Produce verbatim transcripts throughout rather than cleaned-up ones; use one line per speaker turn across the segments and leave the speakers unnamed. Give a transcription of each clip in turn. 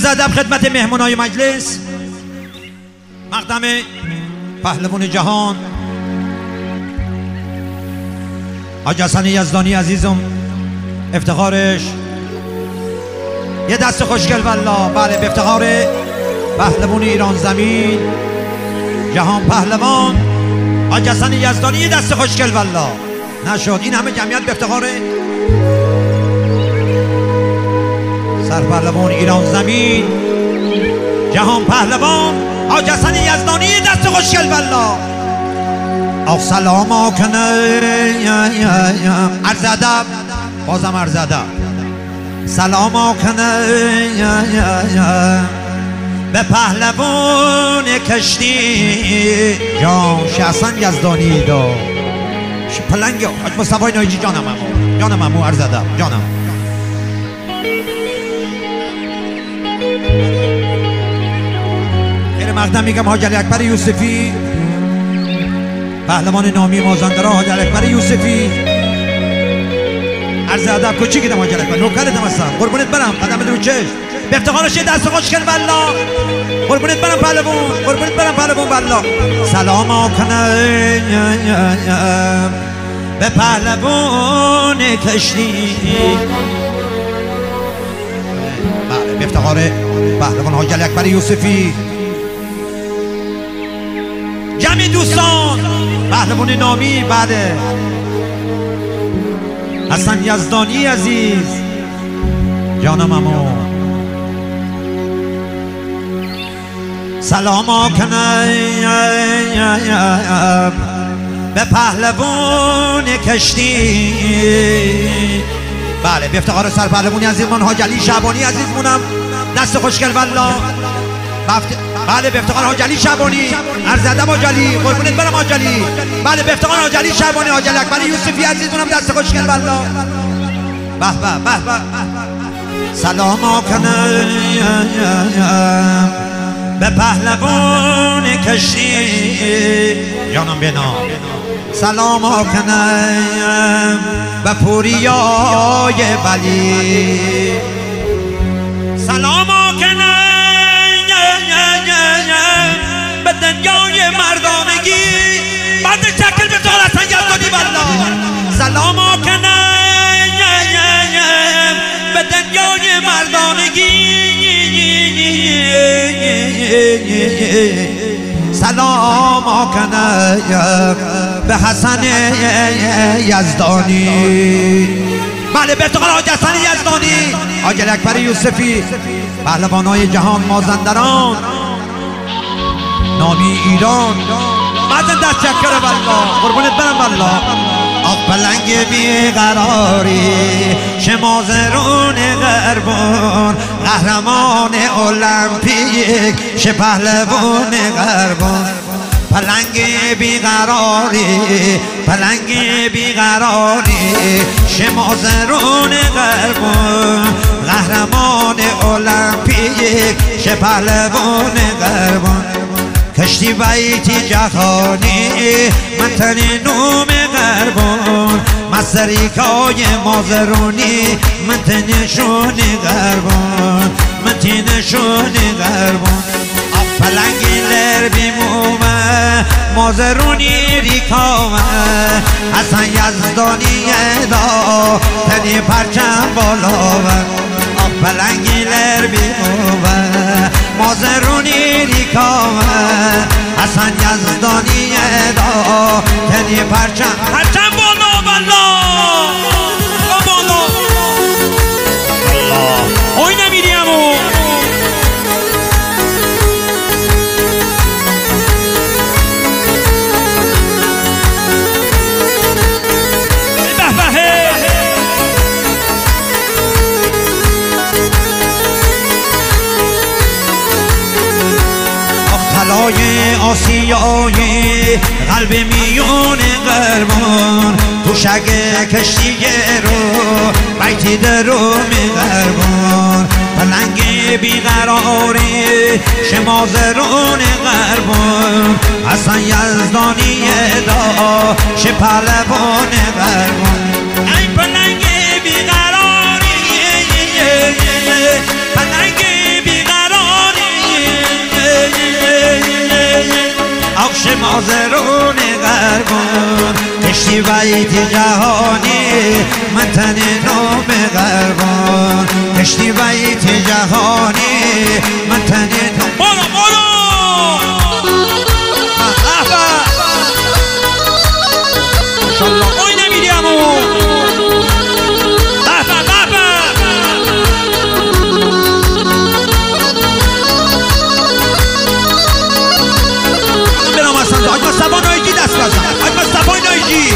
عرض ادب خدمت مهمونای مجلس، مقدم پهلوان جهان حاج حسن یزدانی عزیزم، افتخارش یه دست خوشگل والله. بله، به افتخار پهلوان ایران زمین جهان پهلوان حاج حسن یزدانی، یه دست خوشگل والله. نشد این همه جمعیت به افتخار سرپهلوان ایران زمین جهان پهلوان حاج حسن یزدانی، یه دست خوشگل والله. آخ سلام آکنه عرض ادب، بازم عرض ادب، سلام آکنه به پهلوان کشتی جان حسن یزدانی دا پلنگ حاج مصطفی نایجی. جانم امو، جانم امو، عرض ادب، جانم. خیر مقدم میگم حاج علی اکبر یوسفی، پهلوان نامی مازندران حاج علی اکبر یوسفی، عرض ادب. کوچی گیدم حاج علی اکبر، نوکرتم هستم، قربونت برم، قدمت رو چشم، به افتخارش یه دست خوشگل والله. قربونت برم پهلوان، قربونت برم پهلوان والله. سلام آکنه به پهلوان کشتی، بله، به افتخار پهلوان حاج علی اکبر یوسفی. جمعی دوستان پهلوان نامی، بله، حسن یزدانی عزیز، جانم امو. سلام آکنه به پهلوان کشتی، بله، به افتخار سرپهلوانی عزیزمون حاج علی شعبانی عزیزمونم، دست خوشگل والله. بله، به افتخار حاج علی شعبانی، عرض ادب حاج علی، قربونت برم حاج علی. بله، به افتخار حاج علی شعبانی حاج علی اکبر یوسفی عزیزمونم، دست خوشگل والله. به به به به. سلام آکنه به پهلوان کشتی، جانم بنا. سلام آکنه به پوریای بلی، سلام آکنه به دنیای مردانگی، بعد شکل به طور حسن یزدانی والله. سلام آکنه به دنیای مردانگی، سلام آکنه به حسن یزدانی، بله، به افتخار حاج حسن یزدانی حاج علی اکبر یوسفی، پهلوانای جهان مازندران نامی ایران. مازن دست چکره والله، قربونت برم والله. آق پلنگ بیقراری شمازرون غربان، قهرمان المپیک شه پهلوان غربان. پلنگ بیقراری، پلنگ بیقراری شمازرون غربان، قهرمان المپیک شه پهلوان غربان. کشتی بیتی جهانی من تنی نوم غربان، مستریکای مازرونی من تنشون غربان، من تنشون غربان. پلنگی لر بیمومه مازرونی ریکامه، حسن یزدانی دا تنی پرچم بالاوه. پلنگی لر بیمومه مازرونی ریکامه، حسن یزدانی دا تنی پرچم پرچم بالا والله، بالا اوی نمیری امو. طلای آسیای قلب میون غربان، تو شگ کشتی رو بیتی درو می غربان. پلنگ بیقراری شمازرون غربان، حسن یزدانی دا شه پهلوان غربان. ای پلنگ بیقراری، پلنگ بیقراری مازرون قربان کشتی بیت جهانی من تن نام قربان کشتی بیت جهانی من تن نام
بارو بارو ماشالله آی نمیدی امو
حاج مصطفی نایجی دست بزن حاج مصطفی نایجی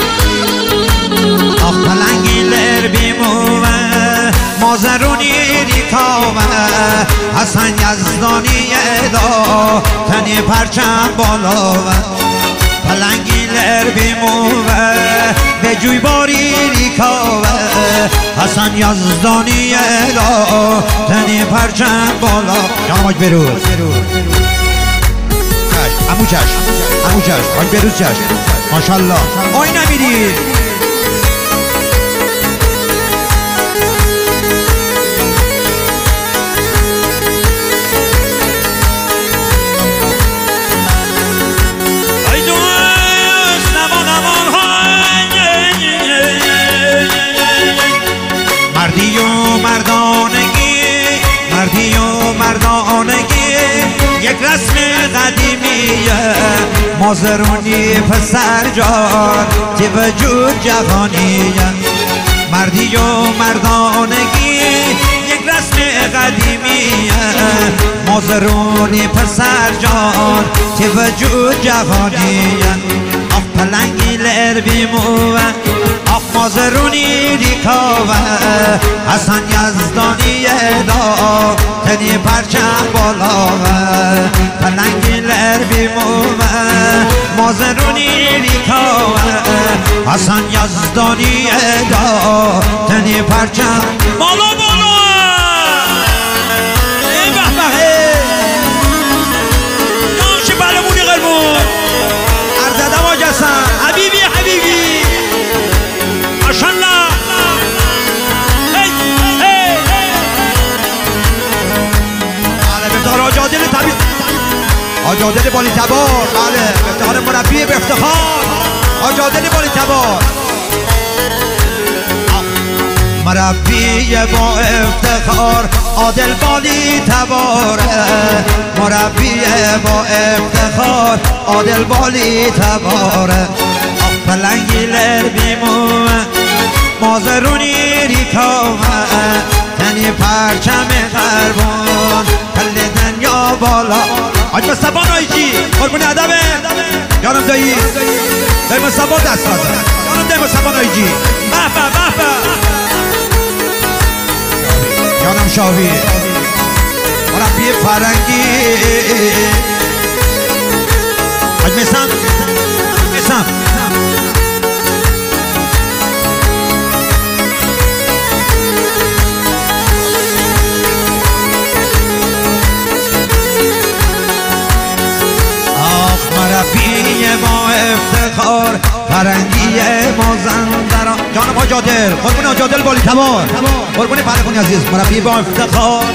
آخ پلنگی لر بیموه مازرونی ریکاوه حسن یزدانی ادا تنی پرچم بالاوه پلنگی لر بیموه به جوی باری ریکاوه حسن یزدانی ادا تنی پرچم بالا جانماج بروز امو چشم امو چشم آج بروز چشم ماشالله آی نمیری
ای دوست نمان نمان
مردی و مردانگی مردی و مردانگی یک رسم قدیمیه مازرونی پسر جان تی وجود جهانیه مردی و مردانگی یک رسم قدیمیه مازرونی پسر جان تی وجود جهانیه آخ پلنگی لر بیموه آخ مازرونی ریکاوه حسن یزدانی دا تنی پرچم بالاوه پلنگی لر بیموه مازرونی ریکاوه حسن یزدانی دا تنی پرچم
بالا بالا ای بحبه ناش بلمونی قربون
ارزدم آجسن
حبیبی حبیبی ماشالله هی هی
بله به افتخار حاج عادل طبیب حاج عادل بالی تبار بله به افتخار مربی به افتخار حاج عادل بالی تبار مربی با افتخار عادل بالی تباره مربی با افتخار عادل بالی تباره آخ پلنگی لر بیموه مازرونی ریکاوه تنی پرچم قربان پل دنیا بالا حاج مصطفی نایجی قربون ادبه جانم دایی دایی مصطفی دست بزن جانم دایی مصطفی نایجی به به به به جانم شاوی مربی فرنگی حاج میسم میسم آخ مربی با افتخار فرنگی مازندران جانم حاج عادل قربون حاج عادل بالی تبار قربون پهلوانی عزیز مربی با افتخار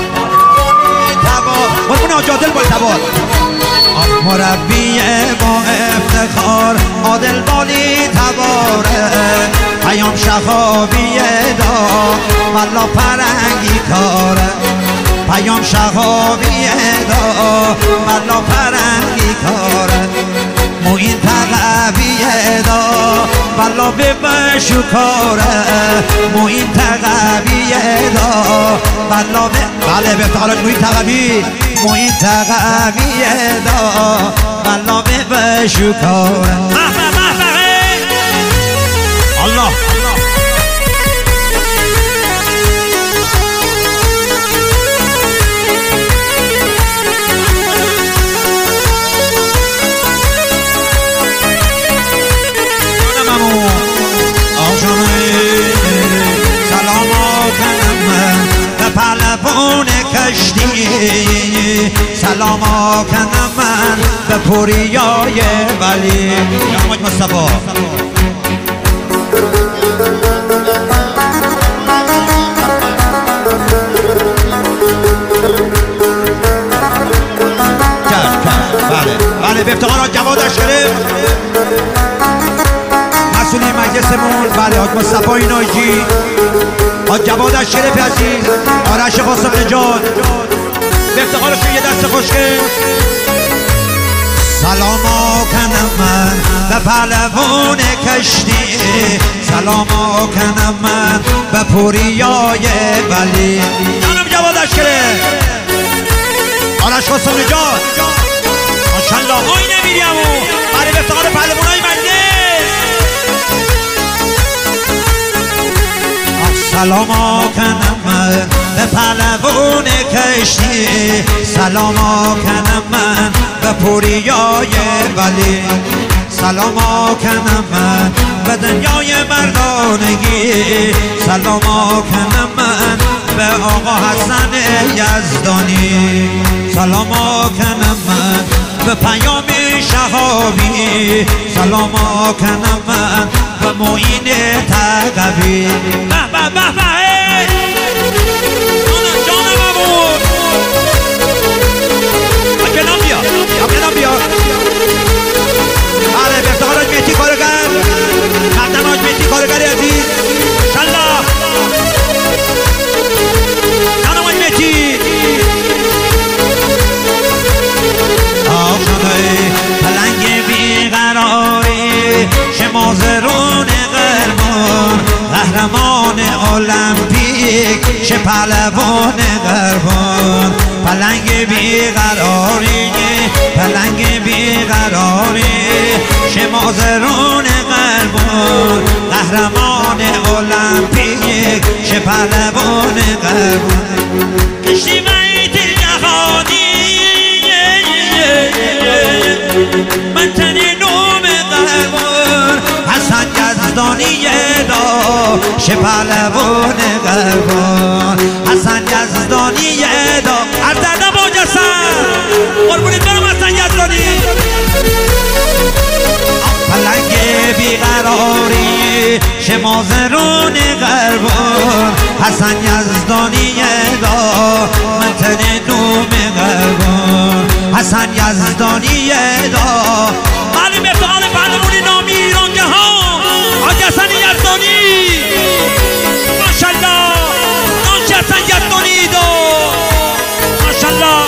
تبار قربون حاج عادل بالی تبار مربی با افتخار عادل بالی تباره پیام شخابی دا والا پرنگی کاره پیام شخابی دا والا پرنگی کاره موین تقویه دا والا به بشکاره موین تقویه دا والا به بله به افتخار موین تقوی موین تقویه دا والا به بشکاره
محبه محبه
الله کشتی سلام کنم من به پوریای ولی جانم حاج مصطفی بله بله به افتخار مسئولی مجلسمون بله حاج مصطفی ناجی، حاج جواد اشرفی عزیز، آرش قاسم نجات، به افتخارشون یه دست خوشگل. سلام کنم من به پهلوان کشتی، سلام کنم من به پوریای ولی. جانم جواد اشرف، آرش قاسم نجات، ماشاءالله آی نمیریم و برای به افتخار پهلوانای مجلس. سلام کنم من به پهلوان کشتی، سلام کنم من به پوریای ولی، سلام کنم من به دنیای مردانگی، سلام کنم من به آقا حسن یزدانی، سلام کنم من به پیام شهابی، سلام کنم من به معین تقوی.
به به به به جانم جانم ابو
کنام بیا یا کنام بیا. بله به افتخار حاج مهدی کارگر، مقدم حاج مهدی کارگر عزیز، انشالله جانم حاج مهدی. آخ شده پلنگ بیقراری شمازرون قربان، قهرمان المپیک شه پهلوان قربان. پلنگ بیقراری پلنگ بیقراری شمازرون قربان، قهرمان المپیک شه پهلوان قربان.
کشتی وحید جهانی من تنی نوم قربان،
حسن یزدانی دا شه پهلوان قربان، حسن یزدانی دا
اردردم با جسد قربونت برم حسن یزدانی.
پلنگ بیقراری شمازرون قربان، حسن یزدانی دا من تن نوم قربان، حسن یزدانی دا.
معلوم افتخار پهلوان نامی ایران جهان حاج حسن یزدانی، ماشاءالله ناش حسن یزدانی دا ماشاءالله.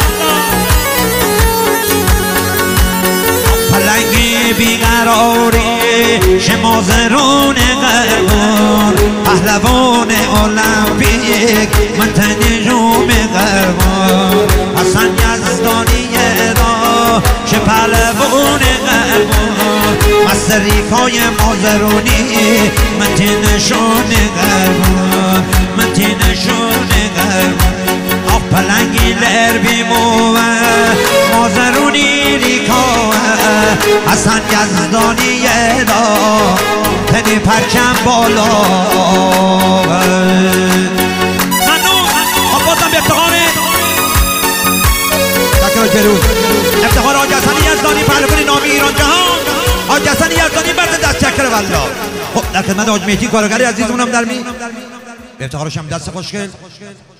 پلنگ بیقراری شمازرون قربان، پهلوان المپیک من تن نوم قربان، حسن یزدانی دا شه پهلوان قربان. مستریکای مازرونی من تنشون قربان، من تنشون قربان. آف پلنگی لر بیموه مازرونی ریکاوه، حسن یزدانی دا تنی پرچم بالا.
ممنون. خب بازم به افتخار
تکرار جلوز افتخار حاج حسن یزدانی پهلوان نامی ایران جهان، حاج حسن یزدانی برد دست چکر والله. خب در خدمت حاج مهدی کارگر عزیزمونم در می به افتخارش هم دست خوشگل.